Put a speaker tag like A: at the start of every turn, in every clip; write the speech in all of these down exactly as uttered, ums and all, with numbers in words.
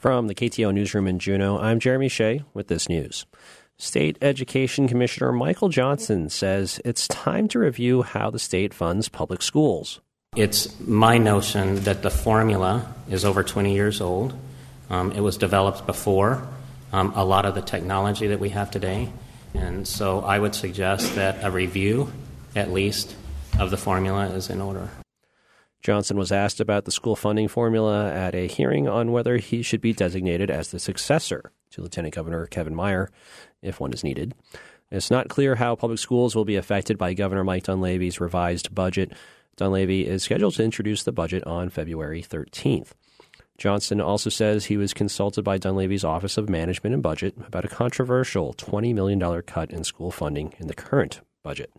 A: From the K T O Newsroom in Juneau, I'm Jeremy Shea with this news. State Education Commissioner Michael Johnson says it's time to review how the state funds public schools.
B: It's my notion that the formula is over twenty years old. Um, it was developed before um, a lot of the technology that we have today. And so I would suggest that a review, at least, of the formula is in order.
A: Johnson was asked about the school funding formula at a hearing on whether he should be designated as the successor to Lieutenant Governor Kevin Meyer, if one is needed. It's not clear how public schools will be affected by Governor Mike Dunleavy's revised budget. Dunleavy is scheduled to introduce the budget on February thirteenth. Johnson also says he was consulted by Dunleavy's Office of Management and Budget about a controversial twenty million dollars cut in school funding in the current budget.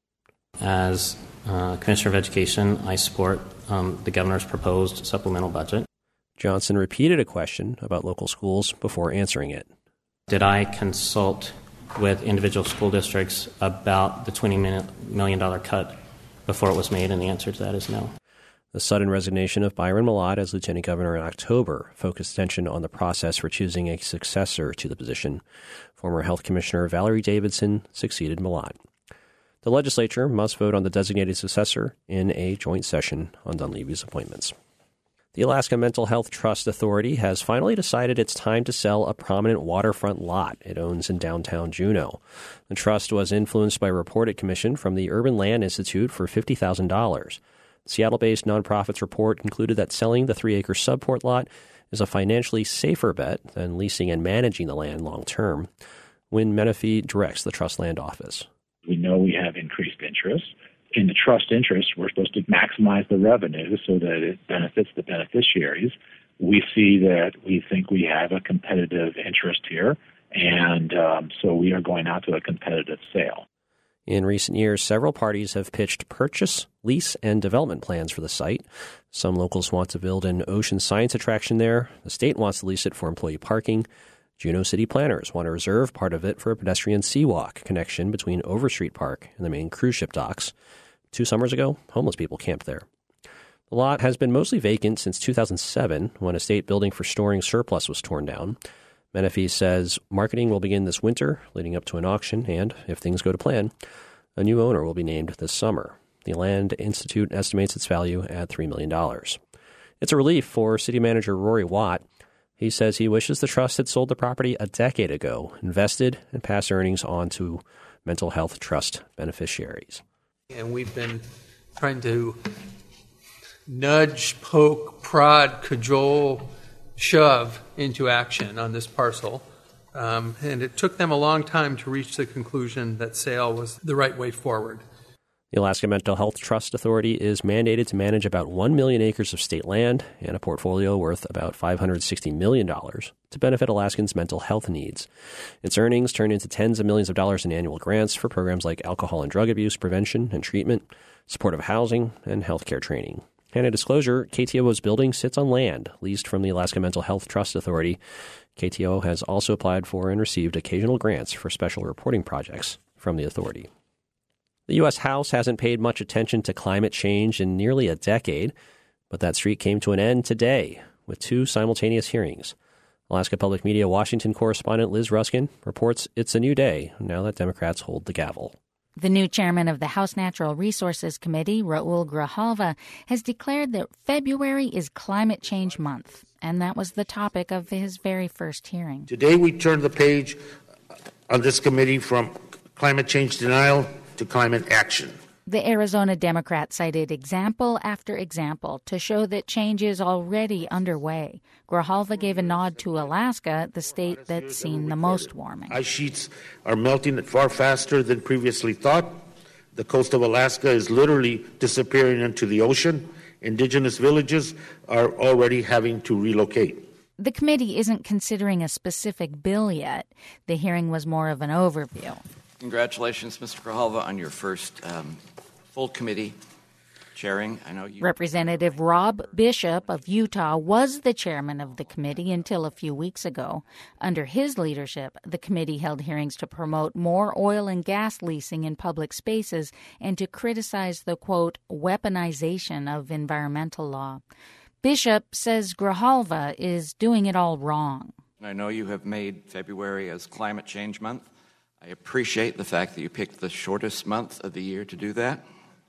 B: As uh, Commissioner of Education, I support um, the governor's proposed supplemental budget.
A: Johnson repeated a question about local schools before answering it.
B: Did I consult with individual school districts about the twenty million dollars cut before it was made? And the answer to that is no.
A: The sudden resignation of Byron Mallott as Lieutenant Governor in October focused attention on the process for choosing a successor to the position. Former Health Commissioner Valerie Davidson succeeded Mallott. The legislature must vote on the designated successor in a joint session on Dunleavy's appointments. The Alaska Mental Health Trust Authority has finally decided it's time to sell a prominent waterfront lot it owns in downtown Juneau. The trust was influenced by a report it commissioned from the Urban Land Institute for fifty thousand dollars. The Seattle-based nonprofit's report concluded that selling the three-acre subport lot is a financially safer bet than leasing and managing the land long-term. Wynn Menefee directs the Trust Land Office.
C: We know we have increased interest. In the trust interest, we're supposed to maximize the revenue so that it benefits the beneficiaries. We see that we think we have a competitive interest here, and um, so we are going out to a competitive sale.
A: In recent years, several parties have pitched purchase, lease, and development plans for the site. Some locals want to build an ocean science attraction there. The state wants to lease it for employee parking. Juneau City planners want to reserve part of it for a pedestrian seawalk connection between Overstreet Park and the main cruise ship docks. Two summers ago, homeless people camped there. The lot has been mostly vacant since two thousand seven, when a state building for storing surplus was torn down. Menefee says marketing will begin this winter, leading up to an auction, and, if things go to plan, a new owner will be named this summer. The Land Institute estimates its value at three million dollars. It's a relief for City Manager Rory Watt. He says he wishes the trust had sold the property a decade ago, invested, and passed earnings on to mental health trust beneficiaries.
D: And we've been trying to nudge, poke, prod, cajole, shove into action on this parcel. Um, and it took them a long time to reach the conclusion that sale was the right way forward.
A: The Alaska Mental Health Trust Authority is mandated to manage about one million acres of state land and a portfolio worth about five hundred sixty million dollars to benefit Alaskans' mental health needs. Its earnings turn into tens of millions of dollars in annual grants for programs like alcohol and drug abuse prevention and treatment, supportive housing, and healthcare training. And a disclosure, K T O O's building sits on land leased from the Alaska Mental Health Trust Authority. K T O has also applied for and received occasional grants for special reporting projects from the authority. The U S. House hasn't paid much attention to climate change in nearly a decade, but that streak came to an end today with two simultaneous hearings. Alaska Public Media Washington correspondent Liz Ruskin reports it's a new day now that Democrats hold the gavel.
E: The new chairman of the House Natural Resources Committee, Raul Grijalva, has declared that February is Climate Change Month, and that was the topic of his very first hearing.
F: Today we turn the page on this committee from climate change denial to climate action.
E: The Arizona Democrat cited example after example to show that change is already underway. Grijalva gave a nod to Alaska, the state that's seen the most warming.
F: Ice sheets are melting far faster than previously thought. The coast of Alaska is literally disappearing into the ocean. Indigenous villages are already having to relocate.
E: The committee isn't considering a specific bill yet. The hearing was more of an overview.
G: Congratulations, Mister Grijalva, on your first um, full committee chairing. I know you.
E: Representative Rob Bishop of Utah was the chairman of the committee until a few weeks ago. Under his leadership, the committee held hearings to promote more oil and gas leasing in public spaces and to criticize the, quote, weaponization of environmental law. Bishop says Grijalva is doing it all wrong.
G: I know you have made February as Climate Change Month. I appreciate the fact that you picked the shortest month of the year to do that.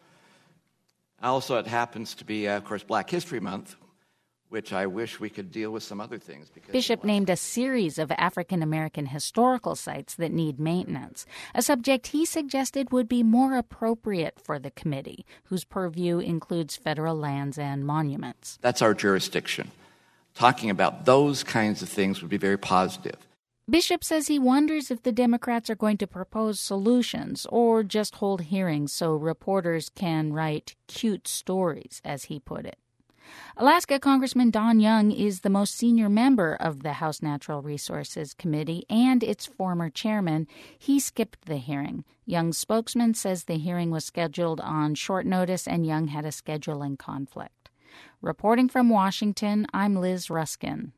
G: Also, it happens to be, uh, of course, Black History Month, which I wish we could deal with some other things. Because
E: Bishop named a series of African-American historical sites that need maintenance, a subject he suggested would be more appropriate for the committee, whose purview includes federal lands and monuments.
G: That's our jurisdiction. Talking about those kinds of things would be very positive.
E: Bishop says he wonders if the Democrats are going to propose solutions or just hold hearings so reporters can write cute stories, as he put it. Alaska Congressman Don Young is the most senior member of the House Natural Resources Committee and its former chairman. He skipped the hearing. Young's spokesman says the hearing was scheduled on short notice and Young had a scheduling conflict. Reporting from Washington, I'm Liz Ruskin.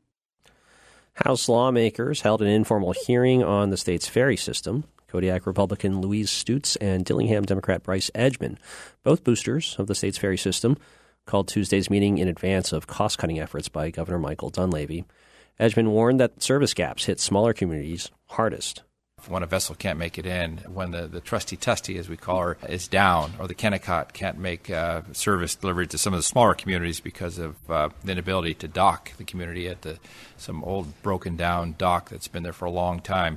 A: House lawmakers held an informal hearing on the state's ferry system. Kodiak Republican Louise Stutz and Dillingham Democrat Bryce Edgman, both boosters of the state's ferry system, called Tuesday's meeting in advance of cost-cutting efforts by Governor Michael Dunleavy. Edgman warned that service gaps hit smaller communities hardest.
H: When a vessel can't make it in, when the, the trusty-tusty, as we call her, is down, or the Kennecott can't make uh, service delivery to some of the smaller communities because of uh, the inability to dock the community at the some old broken-down dock that's been there for a long time,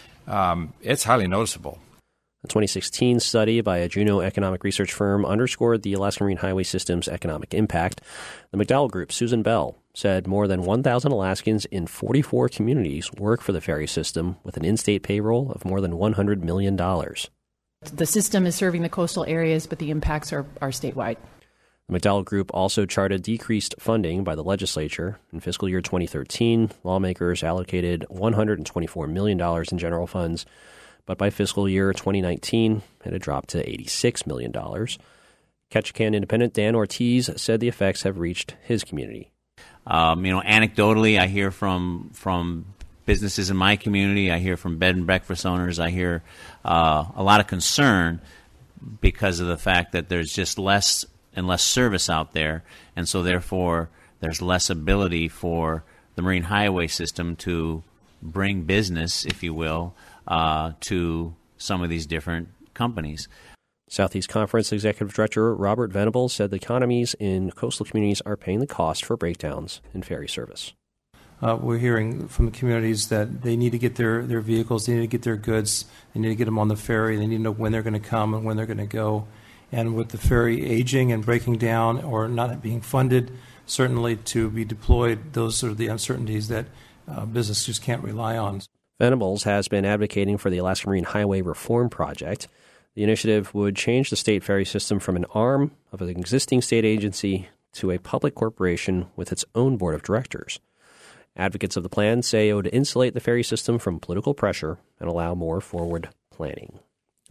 H: um, it's highly noticeable.
A: A twenty sixteen study by a Juneau economic research firm underscored the Alaska Marine Highway System's economic impact. The McDowell Group's Susan Bell said more than one thousand Alaskans in forty-four communities work for the ferry system with an in-state payroll of more than one hundred million dollars.
I: The system is serving the coastal areas, but the impacts are, are statewide.
A: The McDowell Group also charted decreased funding by the legislature. In fiscal year twenty thirteen, lawmakers allocated one hundred twenty-four million dollars in general funds, but by fiscal year twenty nineteen, it had dropped to eighty-six million dollars. Ketchikan Independent Dan Ortiz said the effects have reached his community.
J: Um, you know, anecdotally, I hear from from businesses in my community. I hear from bed and breakfast owners. I hear uh, a lot of concern because of the fact that there's just less and less service out there, and so therefore there's less ability for the Marine Highway System to bring business, if you will, uh, to some of these different companies.
A: Southeast Conference Executive Director Robert Venables said the economies in coastal communities are paying the cost for breakdowns in ferry service.
K: Uh, we're hearing from the communities that they need to get their, their vehicles, they need to get their goods, they need to get them on the ferry, they need to know when they're going to come and when they're going to go. And with the ferry aging and breaking down or not being funded, certainly to be deployed, those are the uncertainties that uh, business just can't rely on.
A: Venables has been advocating for the Alaska Marine Highway Reform Project. The initiative would change the state ferry system from an arm of an existing state agency to a public corporation with its own board of directors. Advocates of the plan say it would insulate the ferry system from political pressure and allow more forward planning.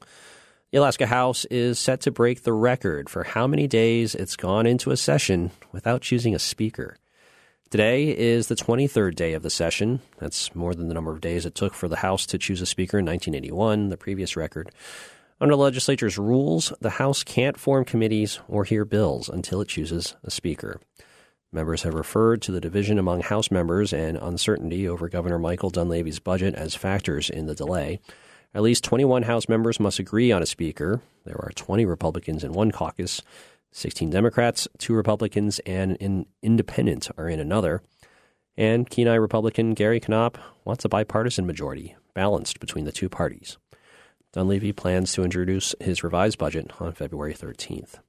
A: The Alaska House is set to break the record for how many days it's gone into a session without choosing a speaker. Today is the twenty-third day of the session. That's more than the number of days it took for the House to choose a speaker in nineteen eighty-one, the previous record. Under the legislature's rules, the House can't form committees or hear bills until it chooses a speaker. Members have referred to the division among House members and uncertainty over Governor Michael Dunleavy's budget as factors in the delay. At least twenty-one House members must agree on a speaker. There are twenty Republicans in one caucus, sixteen Democrats, two Republicans, and an independent are in another. And Kenai Republican Gary Knopp wants a bipartisan majority, balanced between the two parties. Dunleavy plans to introduce his revised budget on February thirteenth.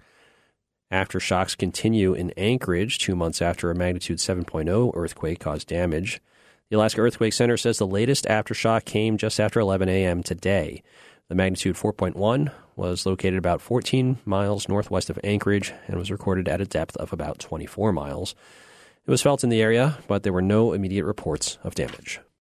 A: Aftershocks continue in Anchorage two months after a magnitude seven point oh earthquake caused damage. The Alaska Earthquake Center says the latest aftershock came just after eleven a.m. today. The magnitude four point one was located about fourteen miles northwest of Anchorage and was recorded at a depth of about twenty-four miles. It was felt in the area, but there were no immediate reports of damage.